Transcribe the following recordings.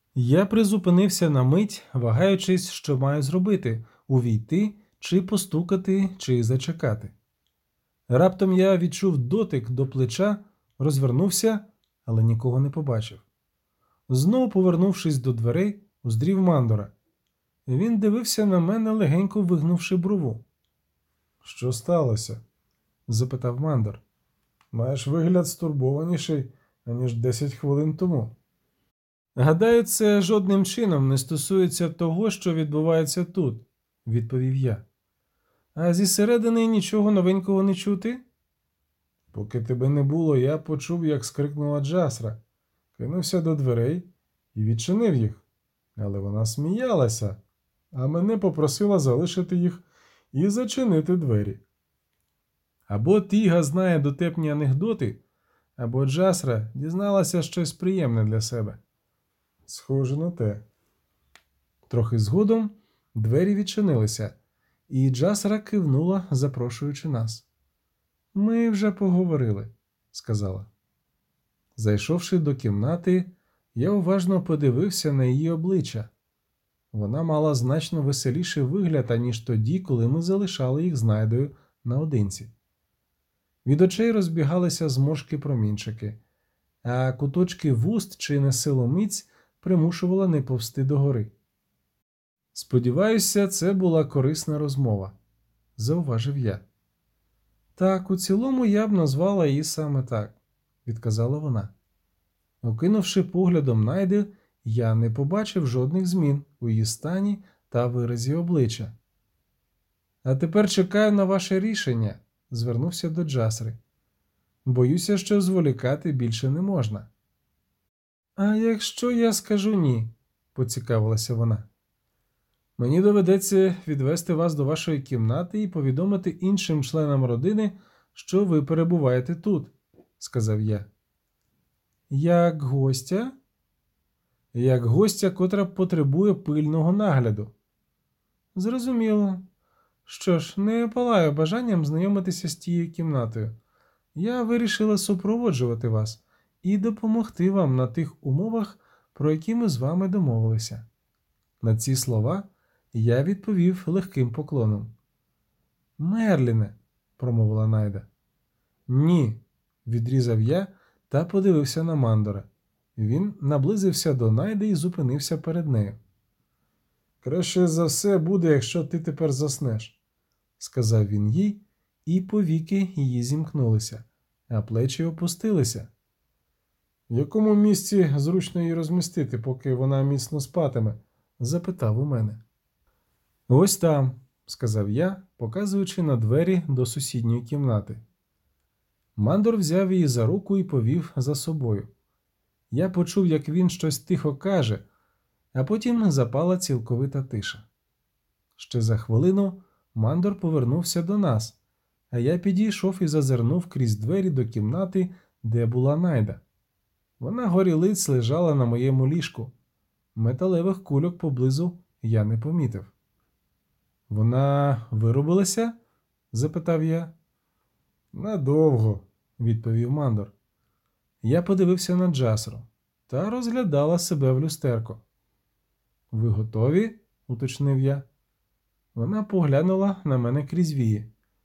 Я призупинився на мить, вагаючись, що маю зробити – увійти, чи постукати, чи зачекати. Раптом я відчув дотик до плеча, розвернувся, але нікого не побачив. Знову повернувшись до дверей, уздрів Мандора. Він дивився на мене, легенько вигнувши брову. «Що сталося?» – запитав Мандор. «Маєш вигляд стурбованіший, аніж 10 хвилин тому». «Гадаю, це жодним чином не стосується того, що відбувається тут», – відповів я. «А зі середини нічого новенького не чути?» «Поки тебе не було, я почув, як скрикнула Джасра, кинувся до дверей і відчинив їх. Але вона сміялася, а мене попросила залишити їх і зачинити двері». Або Тіга знає дотепні анекдоти, або Джасра дізналася щось приємне для себе. Схоже на те. Трохи згодом двері відчинилися, і Джасра кивнула, запрошуючи нас. «Ми вже поговорили», – сказала. Зайшовши до кімнати, я уважно подивився на її обличчя. Вона мала значно веселіший вигляд, аніж тоді, коли ми залишали їх з Найдою наодинці. Від очей розбігалися зморшки-промінчики, а куточки вуст чи несиломіць примушувала не повсти догори. «Сподіваюся, це була корисна розмова», – зауважив я. «Так, у цілому я б назвала її саме так», – відказала вона. Окинувши поглядом Найди, я не побачив жодних змін у її стані та виразі обличчя. «А тепер чекаю на ваше рішення», – звернувся до Джасри. «Боюся, що зволікати більше не можна». «А якщо я скажу ні?» – поцікавилася вона. «Мені доведеться відвести вас до вашої кімнати і повідомити іншим членам родини, що ви перебуваєте тут», – сказав я. «Як гостя?» «Як гостя, котра потребує пильного нагляду». «Зрозуміло. Що ж, не палаю бажанням знайомитися з тією кімнатою. Я вирішила супроводжувати вас і допомогти вам на тих умовах, про які ми з вами домовилися». На ці слова я відповів легким поклоном. «Мерліне», – промовила Найда. «Ні», – відрізав я та подивився на Мандора. Він наблизився до Найди і зупинився перед нею. «Краще за все буде, якщо ти тепер заснеш», – сказав він їй, і повіки її зімкнулися, а плечі опустилися. «В якому місці зручно її розмістити, поки вона міцно спатиме?» – запитав у мене. «Ось там», – сказав я, показуючи на двері до сусідньої кімнати. Мандор взяв її за руку і повів за собою. Я почув, як він щось тихо каже, а потім запала цілковита тиша. Ще за хвилину Мандор повернувся до нас, а я підійшов і зазирнув крізь двері до кімнати, де була Найда. Вона горілиць лежала на моєму ліжку. Металевих кульок поблизу я не помітив. «Вона виробилася?» – запитав я. «Надовго», – відповів Мандор. Я подивився на Джасру. Та розглядала себе в люстерко. «Ви готові?» – уточнив я. Вона поглянула на мене крізь вії.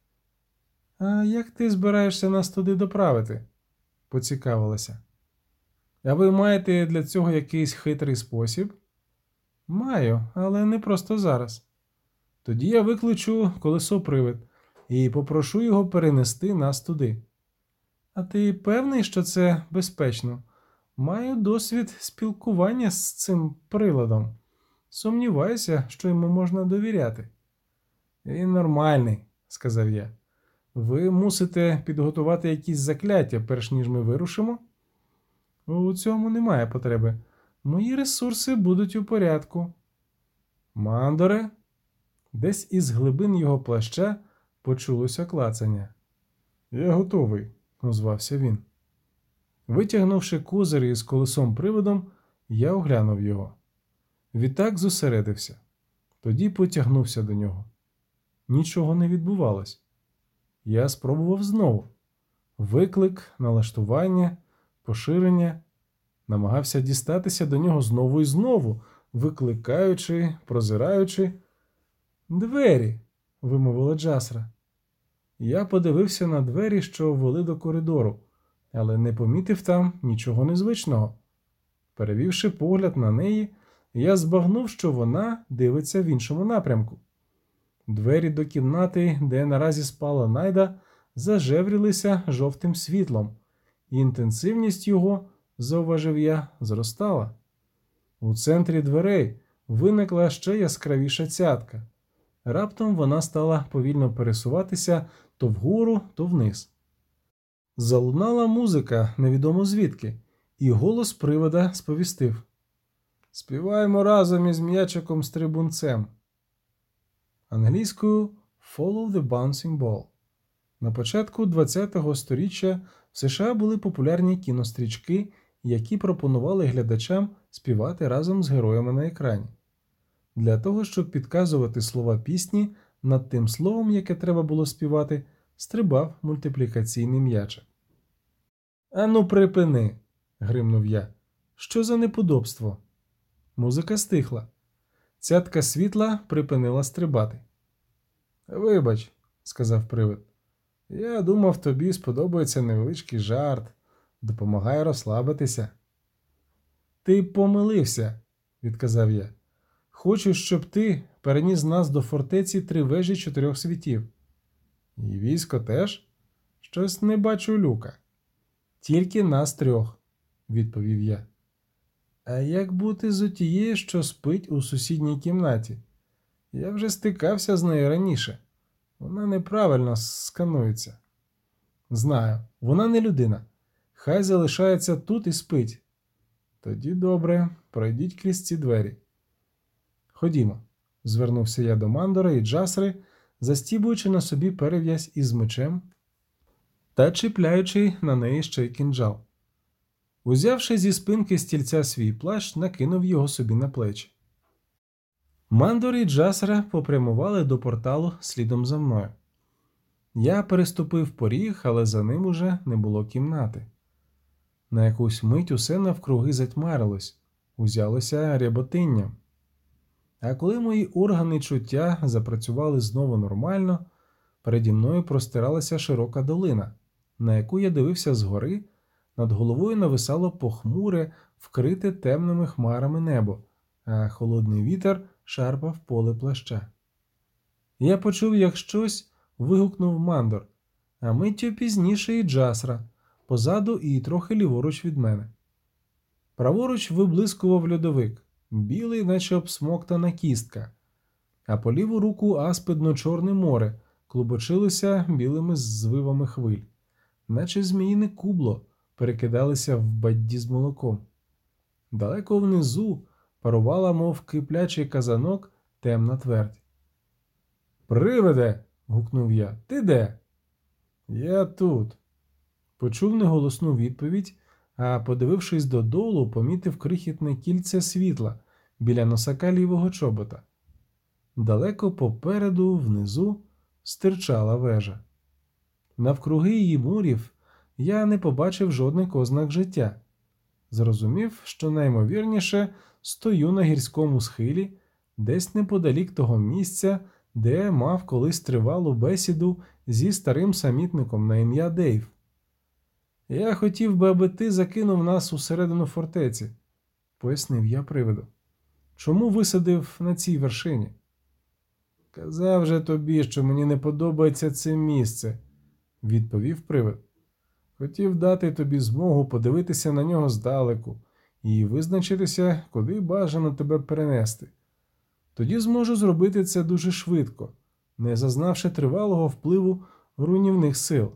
«А як ти збираєшся нас туди доправити?» – поцікавилася. «А ви маєте для цього якийсь хитрий спосіб?» «Маю, але не просто зараз. Тоді я викличу колесо-привид і попрошу його перенести нас туди». «А ти певний, що це безпечно? Маю досвід спілкування з цим приладом. Сумніваюся, що йому можна довіряти». «Він нормальний», – сказав я. «Ви мусите підготувати якісь закляття, перш ніж ми вирушимо?» «У цьому немає потреби. Мої ресурси будуть у порядку». «Мандоре?» Десь із глибин його плаща почулося клацання. «Я готовий», – озвався він. Витягнувши козир із колесом-приводом, я оглянув його. Відтак зосередився. Тоді потягнувся до нього. Нічого не відбувалось. Я спробував знову. Виклик, налаштування, поширення. намагався дістатися до нього знову і знову, викликаючи, прозираючи. «Двері!» – вимовила Джасра. Я подивився на двері, що вели до коридору, але не помітив там нічого незвичного. Перевівши погляд на неї, я збагнув, що вона дивиться в іншому напрямку. Двері до кімнати, де наразі спала Найда, зажеврілися жовтим світлом, і інтенсивність його, зауважив я, зростала. У центрі дверей виникла ще яскравіша цятка. Раптом вона стала повільно пересуватися то вгору, то вниз. Залунала музика, невідомо звідки, і голос привода сповістив: «Співаємо разом із м'ячиком-стрибунцем». Англійською «Follow the bouncing ball». На початку ХХ століття в США були популярні кінострічки, які пропонували глядачам співати разом з героями на екрані. Для того, щоб підказувати слова пісні, над тим словом, яке треба було співати, стрибав мультиплікаційний м'ячик. «Ану, припини!» – гримнув я. «Що за неподобство?» Музика стихла. Цятка світла припинила стрибати. «Вибач», – сказав привид. «Я думав, тобі сподобається невеличкий жарт. Допомагає розслабитися». «Ти помилився», – відказав я. «Хочу, щоб ти переніс нас до фортеці 3 вежі 4 світів». «І військо теж? Щось не бачу люка». «Тільки нас 3», – відповів я. «А як бути з отією, що спить у сусідній кімнаті? Я вже стикався з нею раніше. Вона неправильно сканується». «Знаю, вона не людина. Хай залишається тут і спить». «Тоді добре, пройдіть крізь ці двері». «Ходімо», – звернувся я до Мандора і Джасри, застібуючи на собі перев'язь із мечем та чіпляючи на неї ще й кінджал. Узявши зі спинки стільця свій плащ, накинув його собі на плечі. Мандор і Джасра попрямували до порталу слідом за мною. Я переступив поріг, але за ним уже не було кімнати. На якусь мить усе навкруги затьмарилось, узялося ряботинням. А коли мої органи чуття запрацювали знову нормально, переді мною простиралася широка долина, на яку я дивився згори. Над головою нависало похмуре, вкрите темними хмарами небо, а холодний вітер шарпав поле плаща. Я почув, як щось вигукнув Мандор, а миттю пізніше і Джасра, позаду і трохи ліворуч від мене. Праворуч виблискував льодовик, білий, наче обсмоктана кістка, а по ліву руку аспидно-чорне море клубочилося білими звивами хвиль, наче зміїне кубло, перекидалися в бадді з молоком. Далеко внизу парувала, мов киплячий казанок, темна твердь. «Привиде!» – гукнув я. «Ти де?» «Я тут», – почув неголосну відповідь, а, подивившись додолу, помітив крихітне кільце світла біля носака лівого чобота. Далеко попереду, внизу, стирчала вежа. Навкруги її мурів я не побачив жодних ознак життя. Зрозумів, що наймовірніше стою на гірському схилі, десь неподалік того місця, де мав колись тривалу бесіду зі старим самітником на ім'я Дейв. «Я хотів би, аби ти закинув нас усередину фортеці», – пояснив я привиду. «Чому висадив на цій вершині?» «Казав же тобі, що мені не подобається це місце», – відповів привид. «Хотів дати тобі змогу подивитися на нього здалеку і визначитися, куди бажано тебе перенести. Тоді зможу зробити це дуже швидко, не зазнавши тривалого впливу руйнівних сил».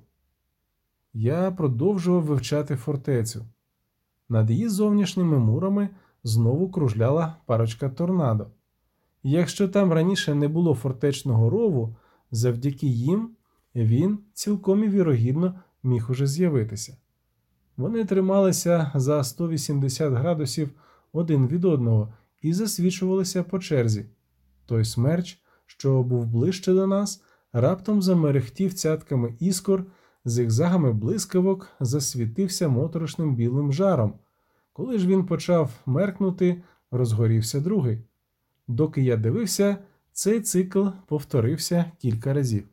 Я продовжував вивчати фортецю. Над її зовнішніми мурами знову кружляла парочка торнадо. І якщо там раніше не було фортечного рову, завдяки їм він, цілком і вірогідно, міг уже з'явитися. Вони трималися за 180 градусів один від одного і засвічувалися по черзі. Той смерч, що був ближче до нас, раптом замерехтів цятками іскор, зигзагами блискавок засвітився моторошним білим жаром, Коли ж він почав меркнути, розгорівся другий. Доки я дивився, цей цикл повторився кілька разів.